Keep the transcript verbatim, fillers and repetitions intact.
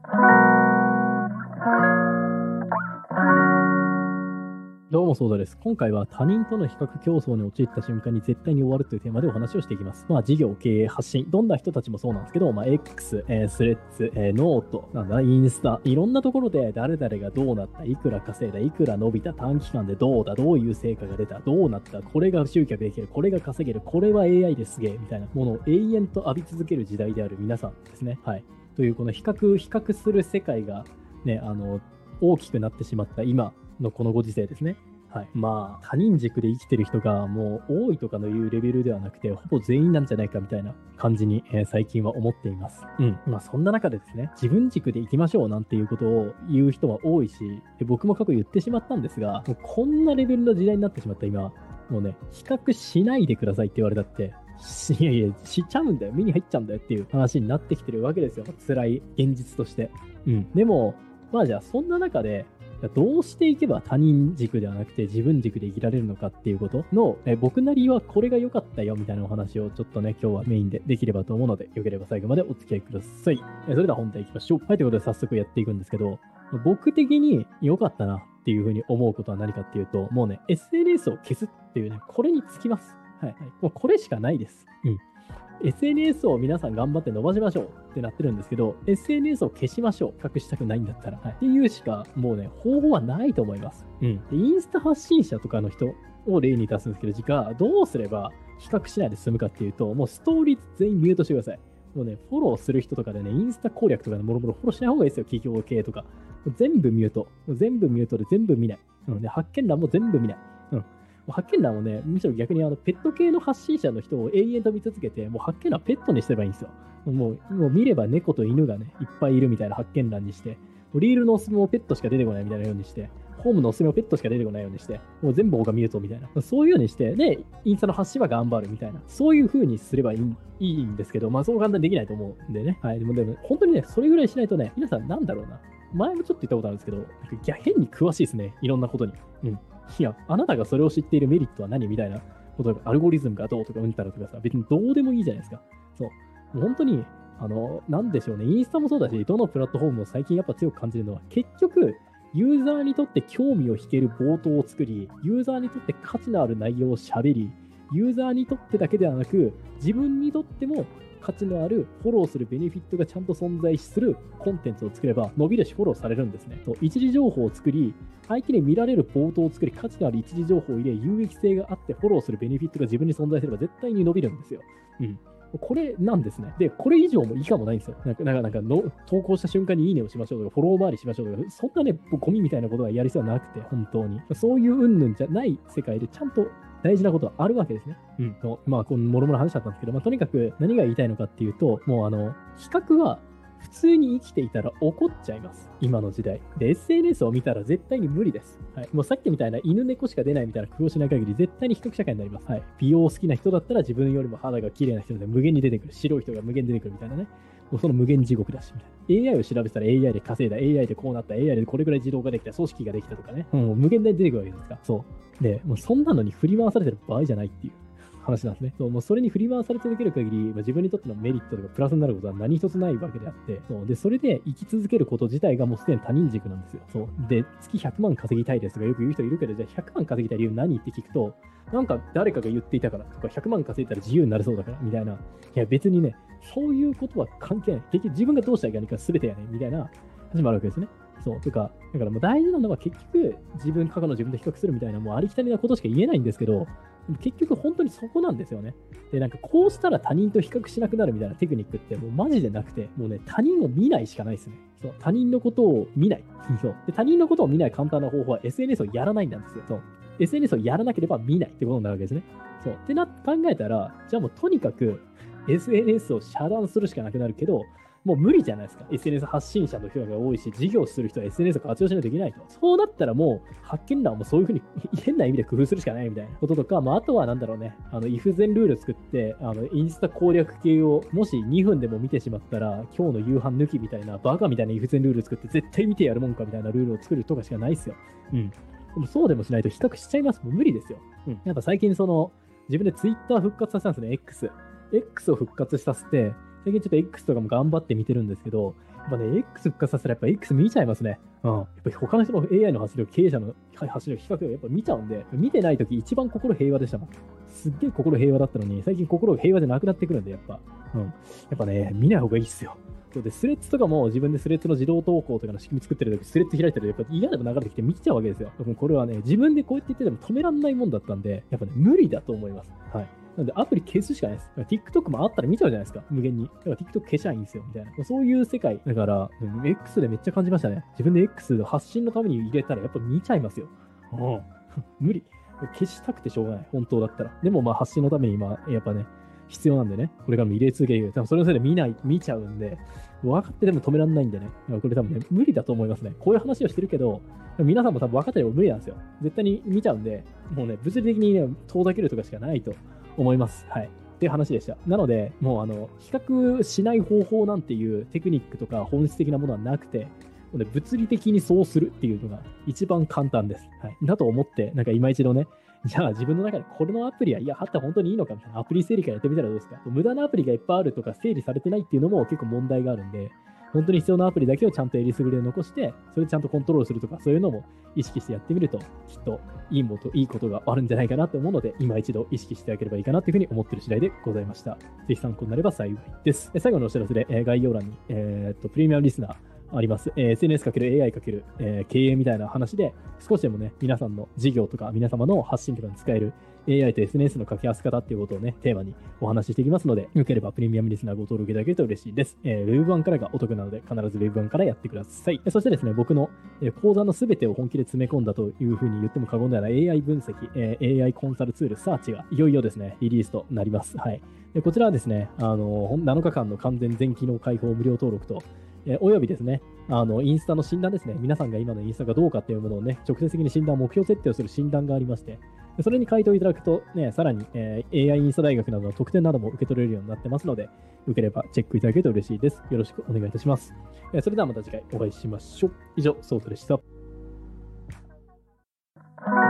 どうも、そうだです。今回は他人との比較競争に陥った瞬間に絶対に終わるというテーマでお話をしていきます。まあ、事業、経営、発信、どんな人たちもそうなんですけど、まあ、X、えー、スレッズ、えー、ノート、なんだ、インスタ、いろんなところで誰々がどうなった、いくら稼いだ、いくら伸びた、短期間でどうだ、どういう成果が出た、どうなった、これが集客できる、これが稼げる、これは エーアイ ですげえ、みたいなものを永遠と浴び続ける時代である皆さんですね。はい。という、この比較、比較する世界がね、あの、大きくなってしまった今のこのご時世ですね。はい、まあ他人軸で生きてる人がもう多いとかのいうレベルではなくてほぼ全員なんじゃないかみたいな感じに、えー最近は思っています。うん。まあそんな中でですね、自分軸で生きましょうなんていうことを言う人は多いし、で僕も過去言ってしまったんですが、もうこんなレベルの時代になってしまった今、もうね、比較しないでくださいって言われたって、いやいや、しちゃうんだよ、目に入っちゃうんだよっていう話になってきてるわけですよ。辛い現実として。うん。でも、まあじゃあそんな中で、どうしていけば他人軸ではなくて自分軸で生きられるのかっていうことの、え僕なりはこれが良かったよみたいなお話をちょっとね、今日はメインでできればと思うので、よければ最後までお付き合いください。えそれでは本題いきましょう。はい、ということで早速やっていくんですけど、僕的に良かったなっていうふうに思うことは何かっていうと、もうね、エスエヌエス を消すっていうね、これにつきます。はい。もうこれしかないです。うん。エスエヌエス を皆さん頑張って伸ばしましょうってなってるんですけど、エスエヌエス を消しましょう。隠したくないんだったら。はい、っていうしか、もうね、方法はないと思います。うん。で、インスタ発信者とかの人を例に出すんですけど、時間、どうすれば比較しないで済むかっていうと、もうストーリーズ全員ミュートしてください。もうね、フォローする人とかでね、インスタ攻略とかでもろもろフォローしない方がいいですよ。企業系とか。全部ミュート。全部ミュートで全部見ない。うん、で、発見欄も全部見ない。うん。発見欄をね、むしろ逆にあのペット系の発信者の人を永遠と見続けて、もう発見欄ペットにすればいいんですよ。もうもう見れば猫と犬がね、いっぱいいるみたいな発見欄にして、リールのおすすめもペットしか出てこないみたいなようにして、ホームのおすすめもペットしか出てこないようにして、もう全部僕が見るとみたいな。そういうようにして、で、インスタの発信は頑張るみたいな。そういう風にすればいいいいんですけど、まあそう簡単にできないと思うんでね。はい。でもでも本当にね、それぐらいしないとね、皆さんなんだろうな。前もちょっと言ったことあるんですけど、なんか変に詳しいですね。いろんなことに。うん。いや、あなたがそれを知っているメリットは何みたいなことが、アルゴリズムがどうとかうんたらとかさ、別にどうでもいいじゃないですか。そう。もう本当に、あの、なんでしょうね、インスタもそうだし、どのプラットフォームも最近やっぱ強く感じるのは、結局、ユーザーにとって興味を引ける冒頭を作り、ユーザーにとって価値のある内容を喋り、ユーザーにとってだけではなく、自分にとっても価値のあるフォローするベネフィットがちゃんと存在するコンテンツを作れば伸びるしフォローされるんですね。そう一時情報を作り、相手に見られる冒頭を作り、価値のある一時情報を入れ、有益性があってフォローするベネフィットが自分に存在すれば絶対に伸びるんですよ。うん。これなんですね。で、これ以上も以下もないんですよ。なんか、なんか、なんかの投稿した瞬間にいいねをしましょうとか、フォロー回りしましょうとか、そんなね、ゴミみたいなことはやりそうはなくて、本当に。そういう云々じゃない世界でちゃんと大事なことはあるわけですね。うん。のまあ、このもろもろ話だったんですけど、まあ、とにかく何が言いたいのかっていうと、もうあの、比較は普通に生きていたら怒っちゃいます。今の時代。で、エスエヌエス を見たら絶対に無理です。はい。もうさっきみたいな犬猫しか出ないみたいな工夫をしない限り絶対に比較社会になります。はい。美容好きな人だったら自分よりも肌が綺麗な人で無限に出てくる。白い人が無限に出てくるみたいなね。もうその無限地獄だし、みたいな。エーアイ を調べてたら エーアイ で稼いだ、エーアイ でこうなった、エーアイ でこれぐらい自動化できた、組織ができたとかね。もう無限大に出てくるわけですか。そう。で、もうそんなのに振り回されてる場合じゃないっていう話なんですね。そうもうそれに振り回され続ける限り、まあ、自分にとってのメリットとかプラスになることは何一つないわけであって、そうでそれで生き続けること自体がもうすでに他人軸なんですよ。そうで月ひゃくまん稼ぎたいですとかよく言う人いるけど、じゃあひゃくまん稼ぎたい理由何って聞くと、なんか誰かが言っていたからとか、ひゃくまん稼いだら自由になれそうだからみたいな。いや別にね、そういうことは関係ない。結局自分がどうしたらいいか全てやねみたいな始まるわけですね。そう。とか、だからもう大事なのは結局自分、過去の自分と比較するみたいなもうありきたりなことしか言えないんですけど、結局本当にそこなんですよね。で、なんかこうしたら他人と比較しなくなるみたいなテクニックってもうマジでなくて、もうね、他人を見ないしかないですね。そう。他人のことを見ない。そう。で、他人のことを見ない簡単な方法は エスエヌエス をやらないんですよ。そう。エスエヌエス をやらなければ見ないってことになるわけですね。そう。ってな、考えたら、じゃあもうとにかく エスエヌエス を遮断するしかなくなるけど、もう無理じゃないですか。エスエヌエス 発信者の人が多いし、事業する人は エスエヌエス を活用しないといけないと。そうなったらもう、発見欄もそういうふうに変な意味で工夫するしかないみたいなこととか、まあ、あとはなんだろうね、あの、if 全ルール作って、あの、インスタ攻略系を、もしにふんでも見てしまったら、今日の夕飯抜きみたいな、バカみたいな if 全ルール作って、絶対見てやるもんかみたいなルールを作るとかしかないっすよ。うん。でもそうでもしないと比較しちゃいます。もう無理ですよ。うん。やっぱ最近その、自分で Twitter 復活させたんですね、X。X を復活させて、最近ちょっと X とかも頑張って見てるんですけど、 やっぱね、X 復活させたらやっぱ X 見ちゃいますね。うん。やっぱり他の人の エーアイ の走りを経営者の走りを比較をやっぱ見ちゃうんで、見てないとき一番心平和でしたもん。すっげえ心平和だったのに、最近心が平和じゃなくなってくるんで、やっぱ。うん。やっぱね、見ない方がいいっすよ。で、スレッズとかも自分でスレッズの自動投稿とかの仕組み作ってるとき、スレッズ開いてるとやっぱ嫌でも流れてきて見ちゃうわけですよ。もうこれはね、自分でこうやって言ってても止めらんないもんだったんで、やっぱね、無理だと思います。はい。なんでアプリ消すしかないです。TikTok もあったら見ちゃうじゃないですか、無限に。だから TikTok 消しゃいいんですよ、みたいな。そういう世界。だから、うん、X でめっちゃ感じましたね。自分で X の発信のために入れたらやっぱ見ちゃいますよ。うん。無理。消したくてしょうがない。本当だったら。でもまあ発信のために今、やっぱね、必要なんでね。これからも入れ続ける。多分それのせいで見ない、見ちゃうんで、分かってても止められないんでね。これ多分ね、無理だと思いますね。こういう話をしてるけど、皆さんも多分分かってれば無理なんですよ。絶対に見ちゃうんで、もうね、物理的にね、遠ざけるとかしかないと思います。はい。っていう話でした。なので、もうあの、比較しない方法なんていうテクニックとか本質的なものはなくて、物理的にそうするっていうのが一番簡単です。はい。だと思って、なんか今一度ね、じゃあ自分の中でこれのアプリは、いや、あったら本当にいいのかみたいなアプリ整理からやってみたらどうですか。無駄なアプリがいっぱいあるとか整理されてないっていうのも結構問題があるんで、本当に必要なアプリだけをちゃんとえりすぐりで残して、それでちゃんとコントロールするとか、そういうのも意識してやってみると、きっといいもといいことがあるんじゃないかなと思うので、今一度意識してあげればいいかなというふうに思っている次第でございました。ぜひ参考になれば幸いです。最後のお知らせで、えー、概要欄に、えー、っとプレミアムリスナー、あります。えー、エスエヌエス かける エーアイ かける、えー、経営みたいな話で、少しでもね、皆さんの事業とか皆様の発信とかに使える エーアイ と エスエヌエス の掛け合わせ方っていうことをね、テーマにお話ししていきますので、よければプレミアムリスナーご登録いただけると嬉しいです。えー、ウェブ 版からがお得なので、必ず ウェブ 版からやってください。そしてですね、僕の講座のすべてを本気で詰め込んだというふうに言っても過言ではない エーアイ 分析、えー、エーアイ コンサルツール、サーチがいよいよですね、リリースとなります。はい。でこちらはですね、あの、なのかかんの完全全機能開放無料登録と、えー、およびですね、あの、インスタの診断ですね。皆さんが今のインスタがどうかっていうものをね、直接的に診断、目標設定をする診断がありまして、それに回答いただくと、ね、さらに、えー、エーアイ インスタ大学などの特典なども受け取れるようになってますので、よければチェックいただけると嬉しいです。よろしくお願いいたします。えー、それではまた次回お会いしましょう。以上、ソートでした。